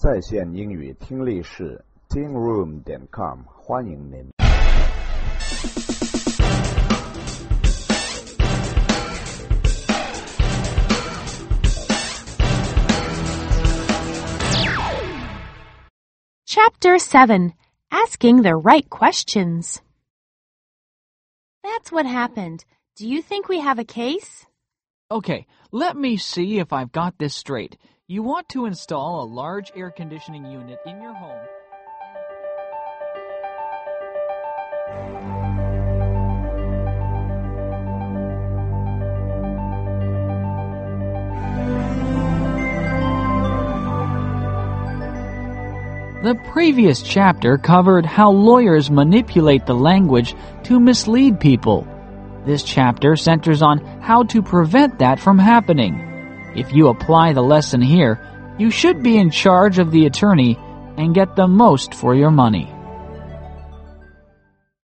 在线英语听力室 tingroom.com 欢迎您。 Chapter 7. Asking the Right Questions. That's what happened. Do you think we have a case? Okay, let me see if I've got this straight. You want to install a large air conditioning unit in your home. The previous chapter covered how lawyers manipulate the language to mislead people. This chapter centers on how to prevent that from happening. If you apply the lesson here, you should be in charge of the attorney and get the most for your money.